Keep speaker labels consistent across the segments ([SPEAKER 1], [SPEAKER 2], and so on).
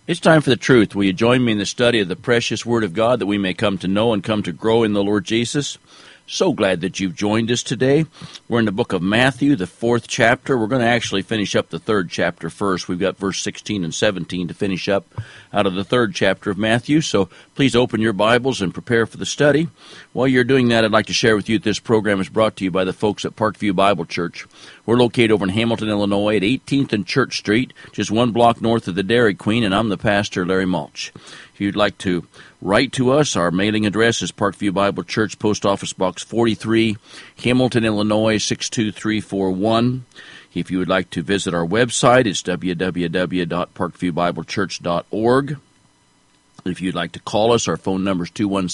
[SPEAKER 1] It's time for the truth. Will you join me in the study of the precious Word of God that we may come to know and come to grow in the Lord Jesus? So glad that you've joined us today. We're in the book of Matthew, the 4th chapter. We're going to actually finish up the 3rd chapter first. We've got verse 16 and 17 to finish up out of the 3rd chapter of Matthew. So please open your Bibles and prepare for the study. While you're doing that, I'd like to share with you that this program is brought to you by the folks at Parkview Bible Church. We're located over in Hamilton, Illinois at 18th and Church Street, just one block north of the Dairy Queen, and I'm the pastor, Larry Mulch. If you'd like to write to us, our mailing address is Parkview Bible Church, Post Office Box 43, Hamilton, Illinois 62341. If you would like to visit our website, it's www.parkviewbiblechurch.org. If you'd like to call us, our phone number is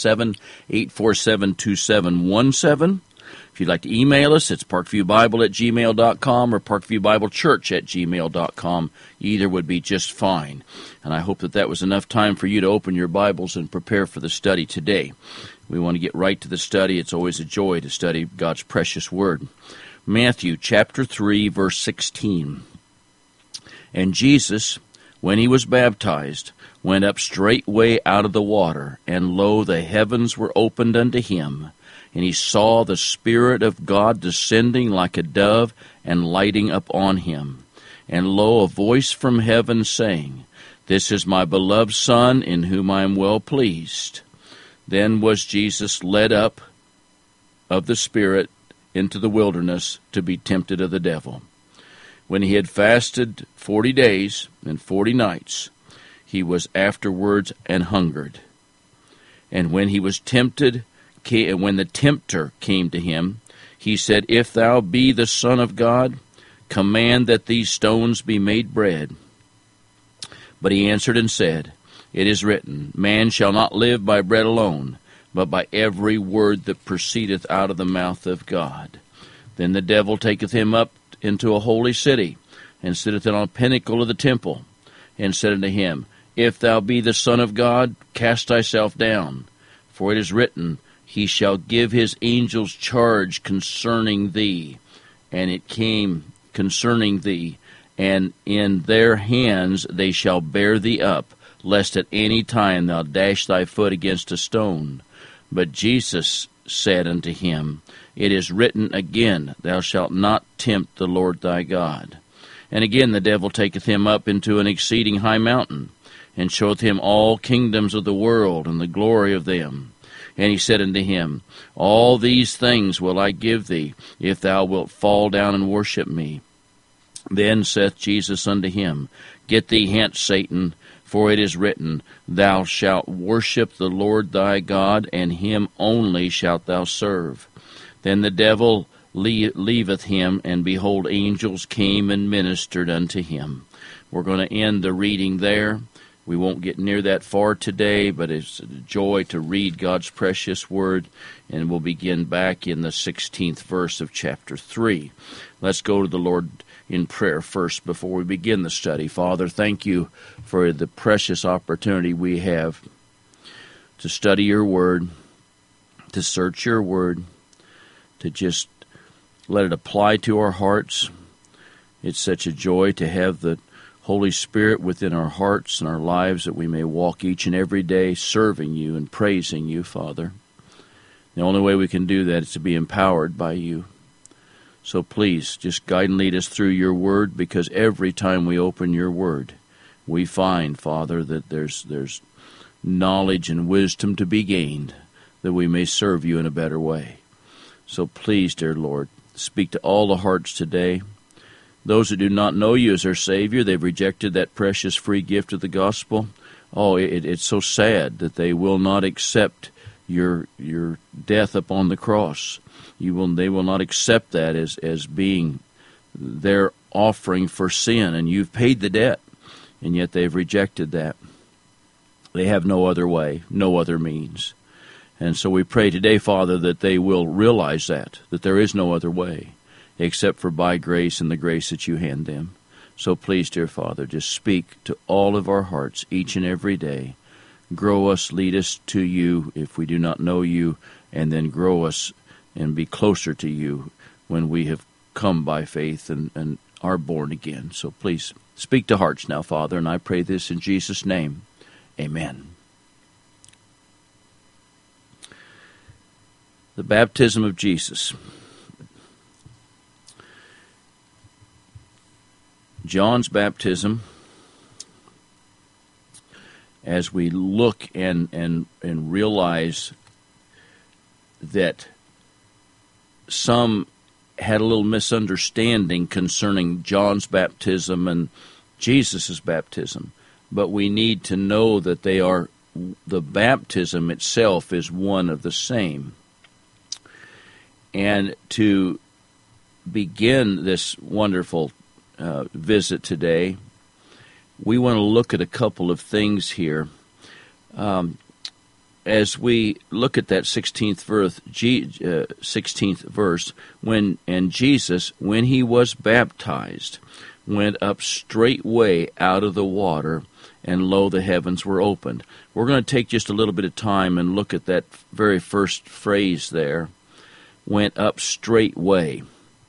[SPEAKER 1] 217-847-2717. If you'd like to email us, it's parkviewbible@gmail.com or parkviewbiblechurch@gmail.com. Either would be just fine. And I hope that was enough time for you to open your Bibles and prepare for the study today. We want to get right to the study. It's always a joy to study God's precious Word. Matthew chapter 3, verse 16. And Jesus, when he was baptized, went up straightway out of the water, and lo, the heavens were opened unto him. And he saw the Spirit of God descending like a dove and lighting upon him. And lo, a voice from heaven saying, This is my beloved Son, in whom I am well pleased. Then was Jesus led up of the Spirit into the wilderness to be tempted of the devil. When he had fasted 40 days and 40 nights, he was afterwards and hungered. And when he was tempted, when the tempter came to him, he said, If thou be the Son of God, command that these stones be made bread. But he answered and said, It is written, Man shall not live by bread alone, but by every word that proceedeth out of the mouth of God. Then the devil taketh him up into a holy city, and sitteth on a pinnacle of the temple, and said unto him, If thou be the Son of God, cast thyself down. For it is written, He shall give his angels charge concerning thee, and it came concerning thee, and in their hands they shall bear thee up, lest at any time thou dash thy foot against a stone. But Jesus said unto him, It is written again, Thou shalt not tempt the Lord thy God. And again the devil taketh him up into an exceeding high mountain, and showeth him all kingdoms of the world, and the glory of them. And he said unto him, All these things will I give thee, if thou wilt fall down and worship me. Then saith Jesus unto him, Get thee hence, Satan, for it is written, Thou shalt worship the Lord thy God, and him only shalt thou serve. Then the devil leaveth him, and behold, angels came and ministered unto him. We're going to end the reading there. We won't get near that far today, but it's a joy to read God's precious Word, and we'll begin back in the 16th verse of chapter 3. Let's go to the Lord in prayer first before we begin the study. Father, thank you for the precious opportunity we have to study your Word, to search your Word, to just let it apply to our hearts. It's such a joy to have the Holy Spirit within our hearts and our lives, that we may walk each and every day serving you and praising you, Father. The only way we can do that is to be empowered by you. So please, just guide and lead us through your word, because every time we open your word, we find, Father, that there's knowledge and wisdom to be gained, that we may serve you in a better way. So please, dear Lord, speak to all the hearts today. Those who do not know you as their Savior, they've rejected that precious free gift of the gospel. Oh, it's so sad that they will not accept your death upon the cross. They will not accept that as being their offering for sin, and you've paid the debt, and yet they've rejected that. They have no other way, no other means. And so we pray today, Father, that they will realize that there is no other way, except for by grace and the grace that you hand them. So please, dear Father, just speak to all of our hearts each and every day. Grow us, lead us to you if we do not know you, and then grow us and be closer to you when we have come by faith and are born again. So please Speak to hearts now, Father, and I pray this in Jesus' name. Amen. The baptism of Jesus. John's baptism, as we look and realize that some had a little misunderstanding concerning John's baptism and Jesus' baptism, but we need to know that the baptism itself is one of the same. And to begin this wonderful visit today, we want to look at a couple of things here. As we look at that 16th verse, and Jesus, when he was baptized, went up straightway out of the water, and lo, the heavens were opened. We're going to take just a little bit of time and look at that very first phrase there, went up straightway.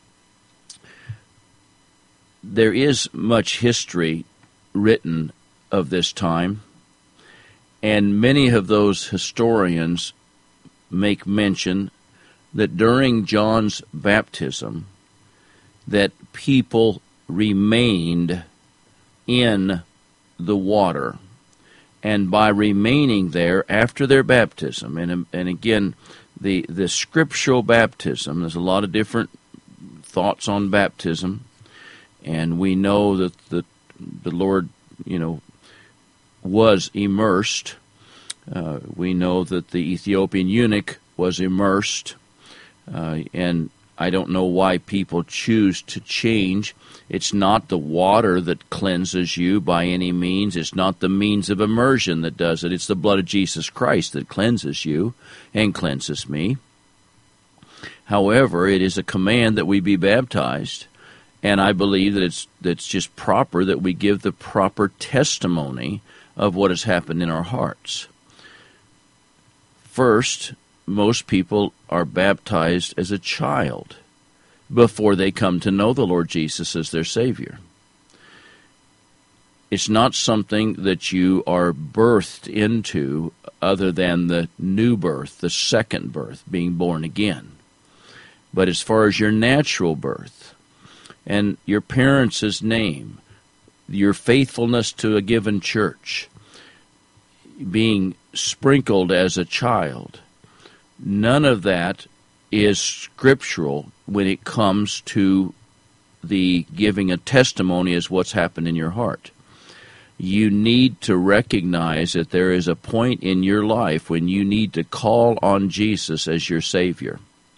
[SPEAKER 1] There is much history written of this time, and many of those historians make mention that during John's baptism that people remained in the water. And by remaining there after their baptism, and again, the scriptural baptism, there's a lot of different thoughts on baptism, and we know that the Lord, was immersed. We know that the Ethiopian eunuch was immersed, and I don't know why people choose to change. It's not the water that cleanses you by any means. It's not the means of immersion that does it. It's the blood of Jesus Christ that cleanses you and cleanses me. However, it is a command that we be baptized, and I believe that it's just proper that we give the proper testimony of what has happened in our hearts. First, most people are baptized as a child before they come to know the Lord Jesus as their Savior. It's not something that you are birthed into other than the new birth, the second birth, being born again. But as far as your natural birth and your parents' name, your faithfulness to a given church, being sprinkled as a child, none of that is scriptural when it comes to the giving a testimony as what's happened in your heart. You need to recognize that there is a point in your life when you need to call on Jesus as your Savior.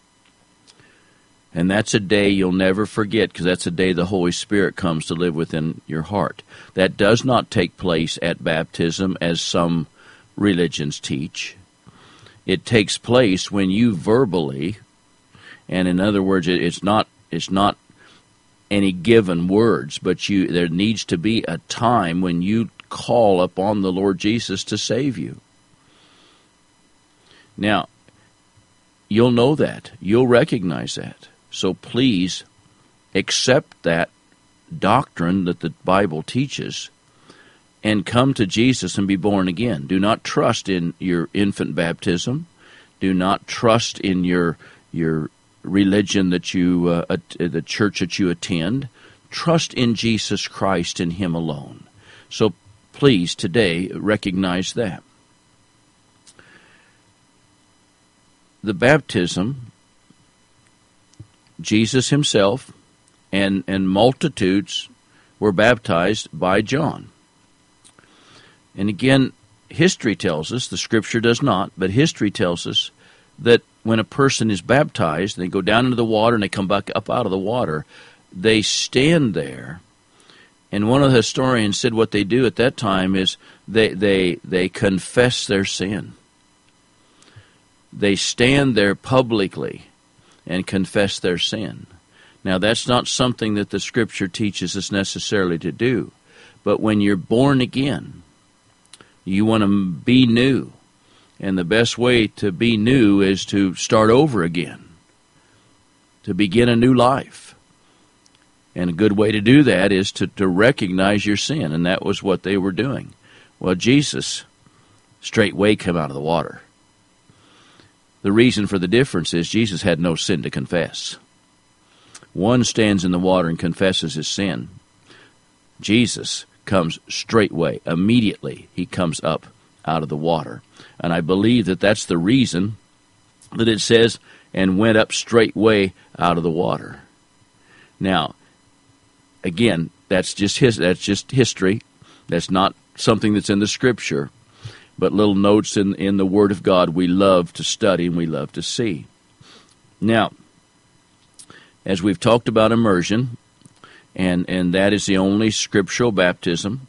[SPEAKER 1] And that's a day you'll never forget, because that's a day the Holy Spirit comes to live within your heart. That does not take place at baptism, as some religions teach. It takes place when you verbally, and in other words, it's not any given words, but there needs to be a time when you call upon the Lord Jesus to save you. Now, you'll know that. You'll recognize that. So please accept that doctrine that the Bible teaches and come to Jesus and be born again. Do not trust in your infant baptism. Do not trust in your religion that the church that you attend. Trust in Jesus Christ and Him alone. So please today recognize that. The baptism, Jesus himself and multitudes were baptized by John. And again, history tells us, the Scripture does not, but history tells us that when a person is baptized, they go down into the water and they come back up out of the water, they stand there. And one of the historians said what they do at that time is they confess their sin. They stand there publicly and confess their sin. Now, that's not something that the Scripture teaches us necessarily to do. But when you're born again, you want to be new. And the best way to be new is to start over again, to begin a new life. And a good way to do that is to recognize your sin, and that was what they were doing. Well, Jesus straightway came out of the water. The reason for the difference is Jesus had no sin to confess. One stands in the water and confesses his sin. Jesus comes straightway, immediately he comes up out of the water. And I believe that that's the reason that it says, and went up straightway out of the water. Now, again, that's just history. That's not something that's in the Scripture, but little notes in the Word of God we love to study and we love to see. Now, as we've talked about immersion, and that is the only scriptural baptism.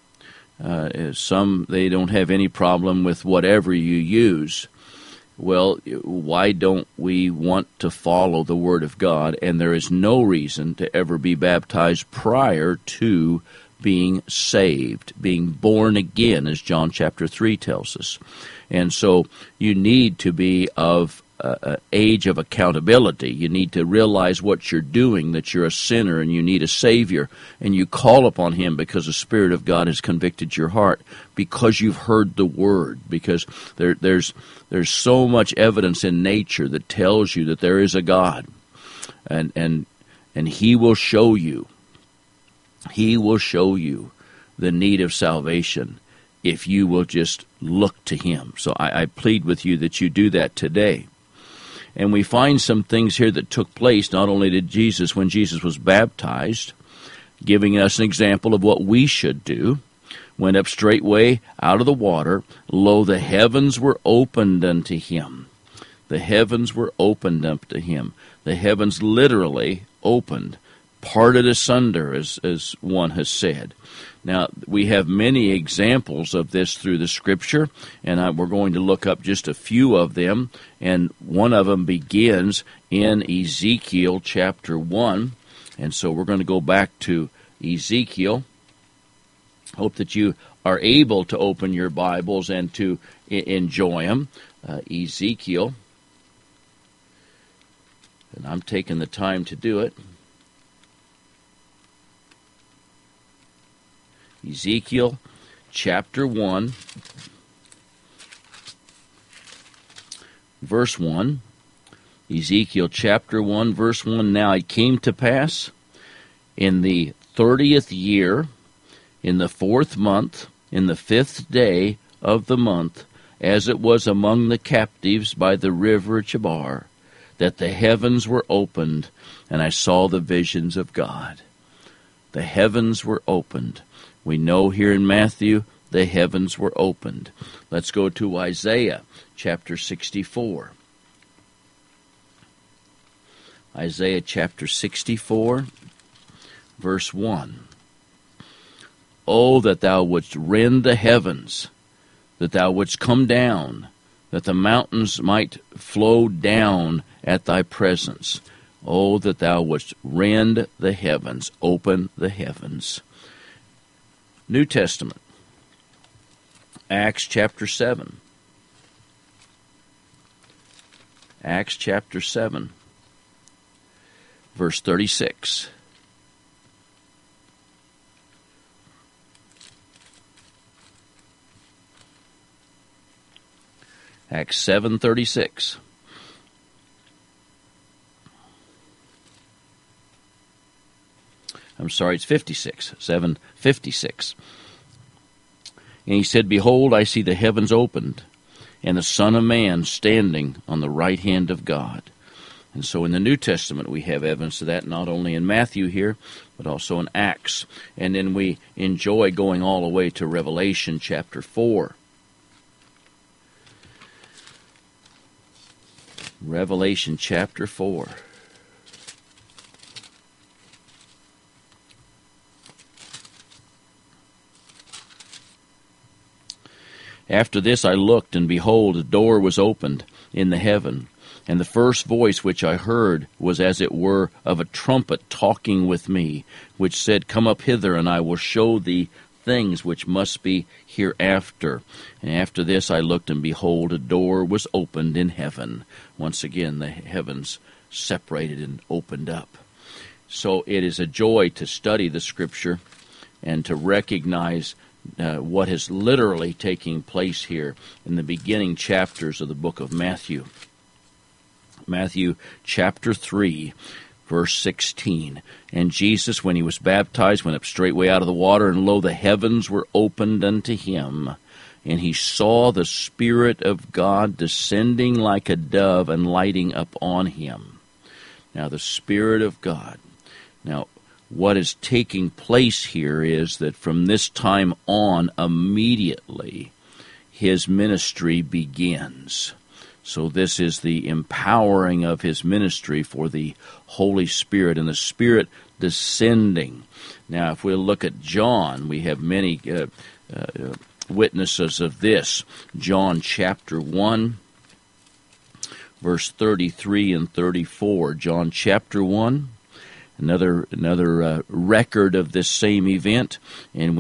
[SPEAKER 1] Some, they don't have any problem with whatever you use. Well, why don't we want to follow the Word of God? And there is no reason to ever be baptized prior to being saved, being born again, as John chapter 3 tells us. And so you need to be of age of accountability. You need to realize what you're doing, that you're a sinner and you need a Savior, and you call upon Him because the Spirit of God has convicted your heart, because you've heard the Word, because there's so much evidence in nature that tells you that there is a God, and He will show you. He will show you the need of salvation if you will just look to Him. So I plead with you that you do that today. And we find some things here that took place not only did Jesus, when Jesus was baptized, giving us an example of what we should do, went up straightway out of the water, lo, the heavens were opened unto Him. The heavens were opened unto Him. The heavens literally opened, parted asunder, as one has said. Now, we have many examples of this through the Scripture, and we're going to look up just a few of them, and one of them begins in Ezekiel chapter 1, and so we're going to go back to Ezekiel. Hope that you are able to open your Bibles and to enjoy them. Ezekiel, and I'm taking the time to do it. Ezekiel chapter 1, verse 1. Ezekiel chapter 1, verse 1. Now it came to pass in the 30th year, in the 4th month, in the 5th day of the month, as it was among the captives by the river Chebar, that the heavens were opened, and I saw the visions of God. The heavens were opened. We know here in Matthew the heavens were opened. Let's go to Isaiah chapter 64. Isaiah chapter 64, verse 1. Oh, that thou wouldst rend the heavens, that thou wouldst come down, that the mountains might flow down at thy presence. Oh, that thou wouldst rend the heavens, open the heavens. New Testament, Acts chapter 7. Acts chapter 7, verse 36. Acts 7:36. I'm sorry, it's 56, 7:56. And he said, Behold, I see the heavens opened, and the Son of Man standing on the right hand of God. And so in the New Testament we have evidence of that, not only in Matthew here, but also in Acts. And then we enjoy going all the way to Revelation chapter 4. Revelation chapter 4. After this I looked, and behold, a door was opened in the heaven. And the first voice which I heard was as it were of a trumpet talking with me, which said, Come up hither, and I will show thee things which must be hereafter. And after this I looked, and behold, a door was opened in heaven. Once again, the heavens separated and opened up. So it is a joy to study the Scripture and to recognize what is literally taking place here in the beginning chapters of the book of Matthew. Matthew chapter 3, verse 16. And Jesus, when he was baptized, went up straightway out of the water, and lo, the heavens were opened unto him. And he saw the Spirit of God descending like a dove and lighting upon him. Now, the Spirit of God. Now, what is taking place here is that from this time on, immediately, his ministry begins. So this is the empowering of his ministry for the Holy Spirit, and the Spirit descending. Now, if we look at John, we have many witnesses of this. John chapter 1, verse 33 and 34. John chapter 1. Another record of this same event. And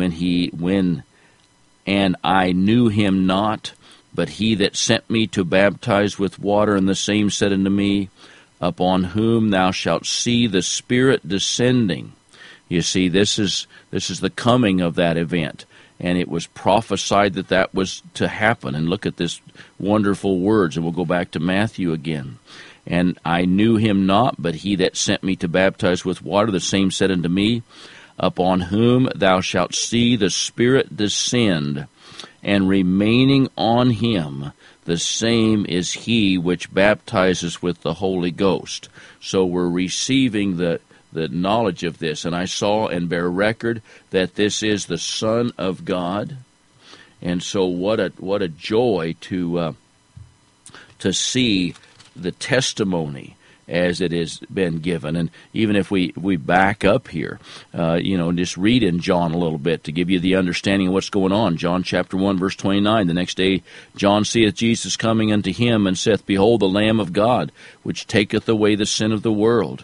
[SPEAKER 1] and I knew him not, but he that sent me to baptize with water, and the same said unto me, upon whom thou shalt see the Spirit descending. You see, this is the coming of that event, and it was prophesied that was to happen. And look at this wonderful words, and we'll go back to Matthew again. And I knew him not, but he that sent me to baptize with water, the same said unto me, upon whom thou shalt see the Spirit descend, and remaining on him, the same is he which baptizes with the Holy Ghost. So we're receiving the knowledge of this. And I saw and bear record that this is the Son of God. And so what a joy to see the testimony as it has been given. And even if we back up here, just read in John a little bit to give you the understanding of what's going on. John chapter 1, verse 29, the next day John seeth Jesus coming unto him, and saith, Behold, the Lamb of God, which taketh away the sin of the world.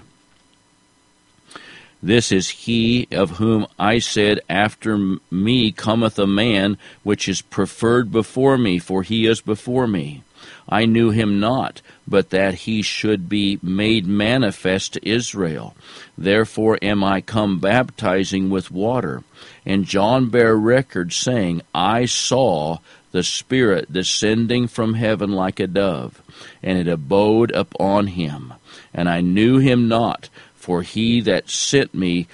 [SPEAKER 1] This is he of whom I said, After me cometh a man, which is preferred before me, for he is before me. I knew him not, but that he should be made manifest to Israel. Therefore am I come baptizing with water. And John bare record, saying, I saw the Spirit descending from heaven like a dove, and it abode upon him. And I knew him not, for he that sent me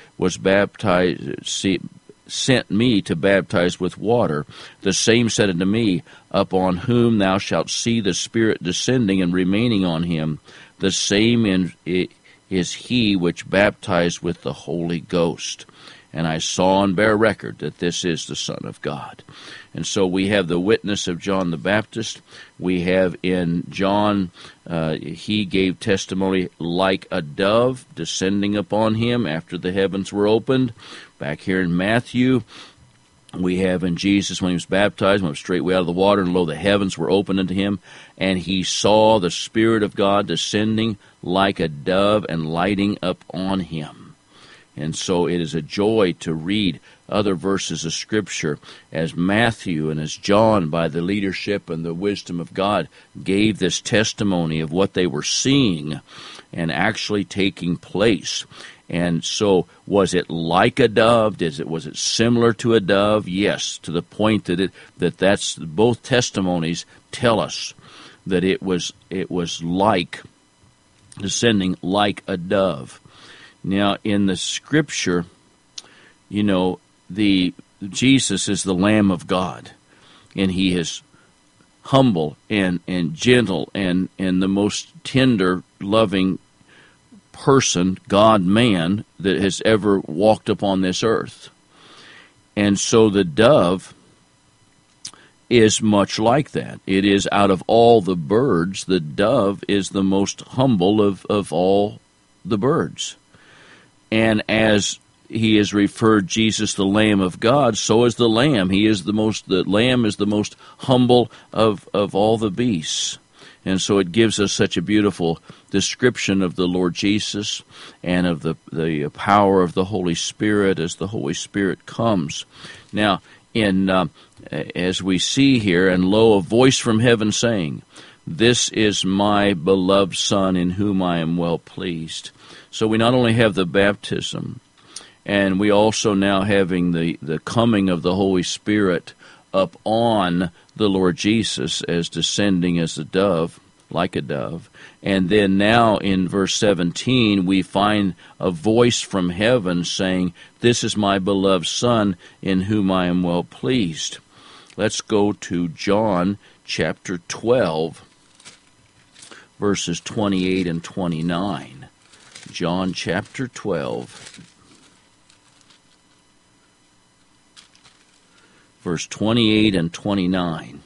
[SPEAKER 1] sent me to baptize with water. The same said unto me, Upon whom thou shalt see the Spirit descending and remaining on him, the same is he which baptized with the Holy Ghost. And I saw and bear record that this is the Son of God. And so we have the witness of John the Baptist. We have in John, he gave testimony like a dove descending upon him after the heavens were opened. Back here in Matthew, we have in Jesus, when he was baptized, went straightway out of the water, and lo, the heavens were opened unto him, and he saw the Spirit of God descending like a dove and lighting up on him. And so it is a joy to read other verses of Scripture as Matthew and as John, by the leadership and the wisdom of God, gave this testimony of what they were seeing and actually taking place. And so was it like a dove? Was it similar to a dove? Yes, to the point that's both testimonies tell us that it was like descending like a dove. Now, in the Scripture, Jesus is the Lamb of God, and he is humble and gentle and the most tender, loving person, God-man, that has ever walked upon this earth. And so the dove is much like that. It is, out of all the birds, the dove is the most humble of all the birds. And as he has referred Jesus the Lamb of God, so is the lamb. The lamb is the most humble of all the beasts. And so it gives us such a beautiful description of the Lord Jesus and of the power of the Holy Spirit as the Holy Spirit comes. Now, as we see here, and lo, a voice from heaven saying, This is my beloved Son, in whom I am well pleased. So we not only have the baptism, and we also now having the coming of the Holy Spirit up on the Lord Jesus as descending as a dove, like a dove. And then now in verse 17 we find a voice from heaven saying, "This is my beloved Son, in whom I am well pleased." Let's go to John chapter 12, verses 28 and 29. John chapter 12, verse 28 and 29.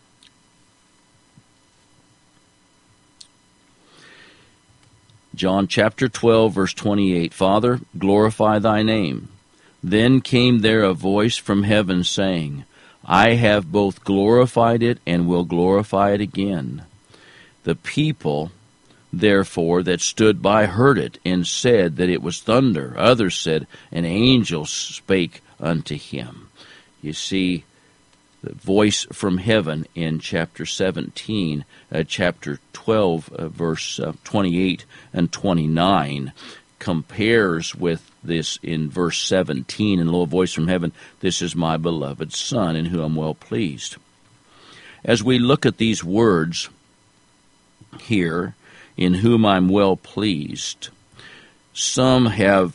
[SPEAKER 1] John chapter 12, verse 28. "Father, glorify thy name. Then came there a voice from heaven saying, I have both glorified it and will glorify it again. The people, therefore, that stood by heard it, and said that it was thunder. Others said, An angel spake unto him." You see, the voice from heaven in chapter 17, chapter 12, verse 28 and 29, compares with this in verse 17, and lo, a voice from heaven, "This is my beloved Son, in whom I am well pleased." As we look at these words here, "in whom I'm well pleased," some have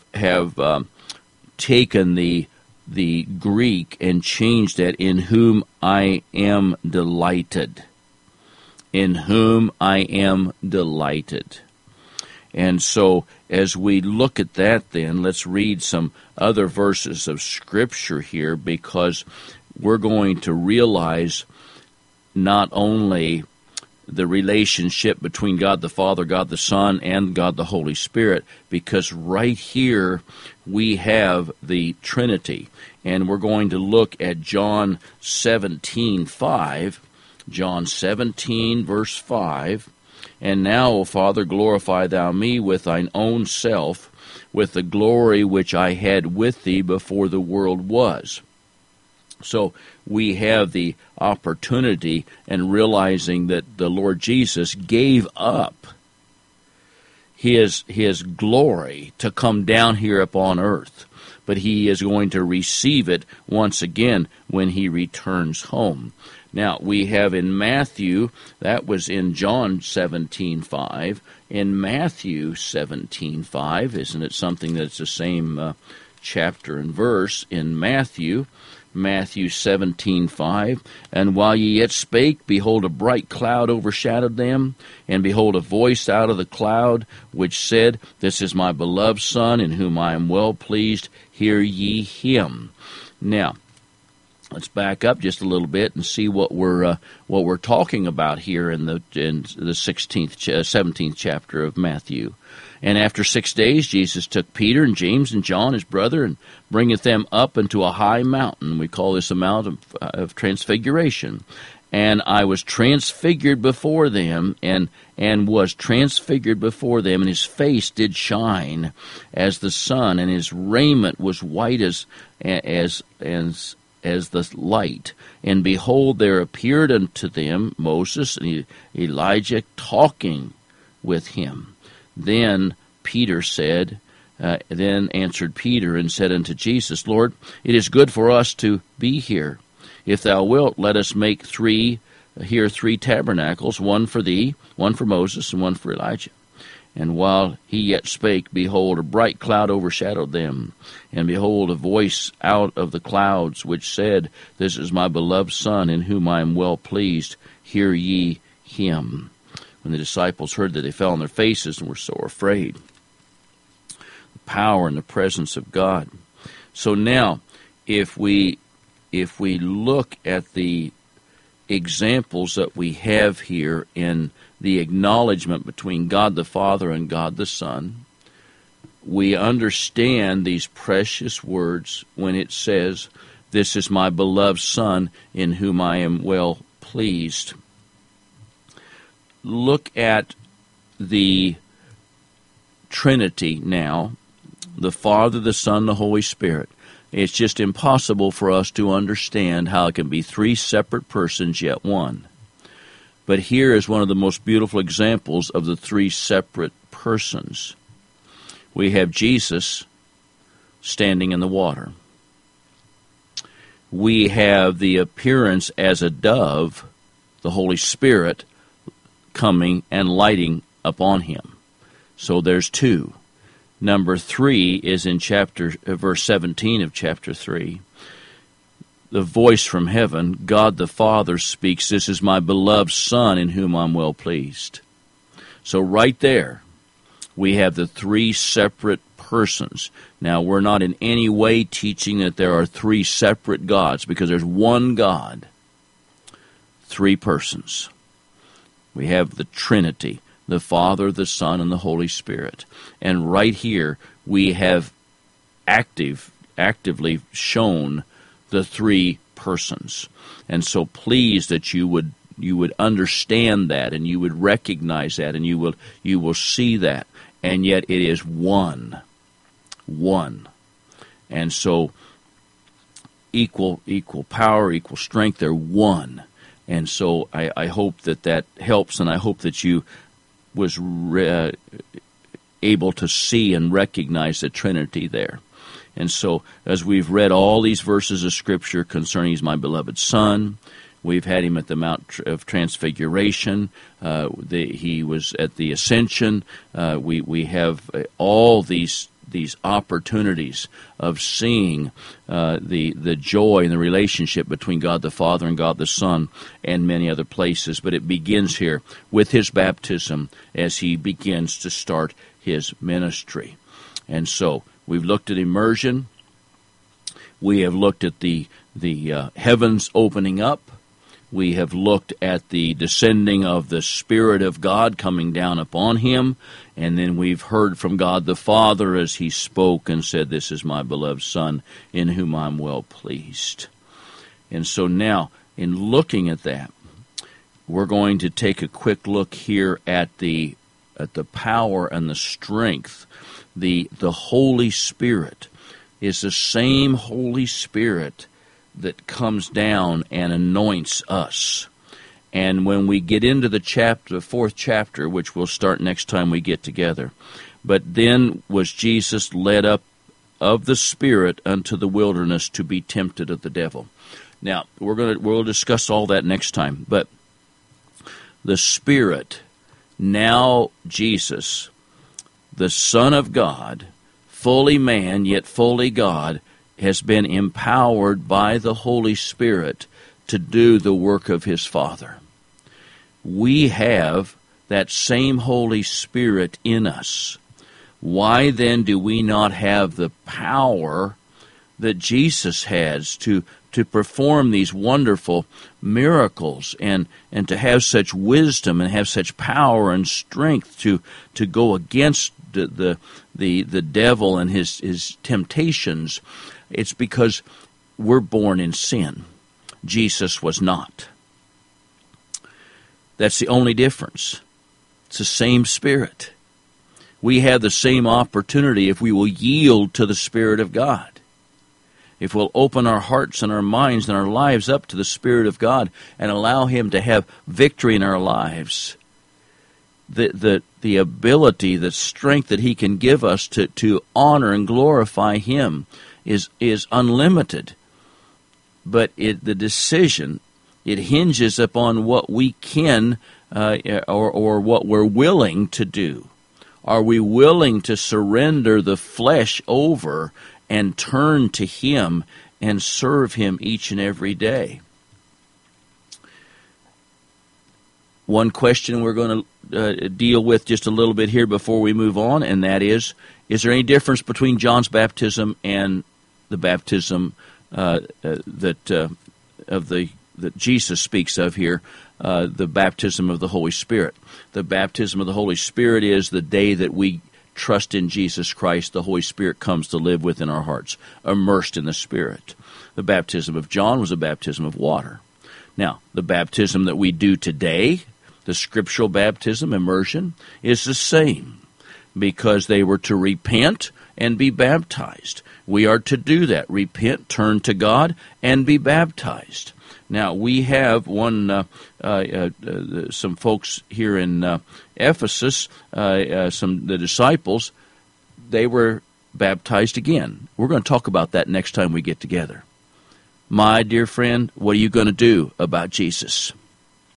[SPEAKER 1] taken the Greek and changed that, "in whom I am delighted." In whom I am delighted. And so, as we look at that then, let's read some other verses of Scripture here, because we're going to realize not only the relationship between God the Father, God the Son, and God the Holy Spirit, because right here we have the Trinity. And we're going to look at John 17:5. John 17, verse 5. "And now, O Father, glorify thou me with thine own self, with the glory which I had with thee before the world was." So we have the opportunity and realizing that the Lord Jesus gave up his glory to come down here upon earth, but he is going to receive it once again when he returns home. Now, we have in Matthew, that was in John 17:5. In Matthew 17:5, isn't it something that's the same chapter and verse? In Matthew 17:5, "And while ye yet spake, behold, a bright cloud overshadowed them, and behold, a voice out of the cloud, which said, This is my beloved Son, in whom I am well pleased, hear ye him." Now, let's back up just a little bit and see what we're talking about here in the 17th chapter of Matthew. "And after 6 days Jesus took Peter and James and John his brother, and bringeth them up into a high mountain." We call this a mount of transfiguration. "And I was transfigured before them, and was transfigured before them, and his face did shine as the sun, and his raiment was white as the light. And behold, there appeared unto them Moses and Elijah talking with him. Then answered Peter and said unto Jesus, Lord, it is good for us to be here. If thou wilt, let us make three tabernacles, one for thee, one for Moses, and one for Elijah. And while he yet spake, behold, a bright cloud overshadowed them. And behold, a voice out of the clouds, which said, This is my beloved Son, in whom I am well pleased. Hear ye him. When the disciples heard that, they fell on their faces and were sore afraid. The power and the presence of God. So now, if we look at the examples that we have here in the acknowledgement between God the Father and God the Son, we understand these precious words when it says, This is my beloved Son, in whom I am well pleased. Look at the Trinity now, the Father, the Son, the Holy Spirit. It's just impossible for us to understand how it can be three separate persons yet one. But here is one of the most beautiful examples of the three separate persons. We have Jesus standing in the water. We have the appearance as a dove, the Holy Spirit, coming and lighting upon him. So there's two. Number 3 is in verse 17 of chapter 3. The voice from heaven, God the Father speaks, "This is my beloved Son in whom I'm well pleased." So right there, we have the 3 separate persons. Now, we're not in any way teaching that there are 3 separate gods, because there's one God, 3 persons. We have the Trinity, the Father, the Son, and the Holy Spirit. And right here, we have actively shown the 3 persons. And so please that you would understand that, and you would recognize that, and you will see that. And yet it is one. And so equal power, equal strength, they're one. And so I hope that helps, and I hope that you was able to see and recognize the Trinity there. And so as we've read all these verses of Scripture concerning He's my beloved Son, we've had Him at the Mount of Transfiguration, He was at the Ascension, we have all these opportunities of seeing the joy and the relationship between God the Father and God the Son, and many other places. But it begins here with His baptism as He begins to start His ministry. And so we've looked at immersion. We have looked at the heavens opening up. We have looked at the descending of the Spirit of God coming down upon Him. And then we've heard from God the Father as He spoke and said, "This is my beloved Son in whom I'm well pleased." And so now, in looking at that, we're going to take a quick look here at the power and the strength. The Holy Spirit is the same Holy Spirit that comes down and anoints us. And when we get into the 4th chapter, which we'll start next time we get together, but then was Jesus led up of the Spirit unto the wilderness to be tempted of the devil. Now, we'll discuss all that next time, but the Spirit, now Jesus, the Son of God, fully man yet fully God, has been empowered by the Holy Spirit to do the work of His Father. We have that same Holy Spirit in us. Why then do we not have the power that Jesus has to perform these wonderful miracles, and to have such wisdom and have such power and strength to go against the devil and his temptations? It's because we're born in sin. Jesus was not. That's the only difference. It's the same Spirit. We have the same opportunity if we will yield to the Spirit of God. If we'll open our hearts and our minds and our lives up to the Spirit of God and allow Him to have victory in our lives, the ability, the strength that He can give us to honor and glorify Him is unlimited. But the decision, it hinges upon what we can or what we're willing to do. Are we willing to surrender the flesh over and turn to Him and serve Him each and every day? One question we're going to deal with just a little bit here before we move on, and that is there any difference between John's baptism and the baptism that Jesus speaks of here, the baptism of the Holy Spirit? The baptism of the Holy Spirit is the day that we trust in Jesus Christ. The Holy Spirit comes to live within our hearts, immersed in the Spirit. The baptism of John was a baptism of water. Now, the baptism that we do today, the scriptural baptism, immersion, is the same, because they were to repent and be baptized. We are to do that. Repent, turn to God, and be baptized. Now, we have some folks here in Ephesus, the disciples, they were baptized again. We're going to talk about that next time we get together. My dear friend, what are you going to do about Jesus?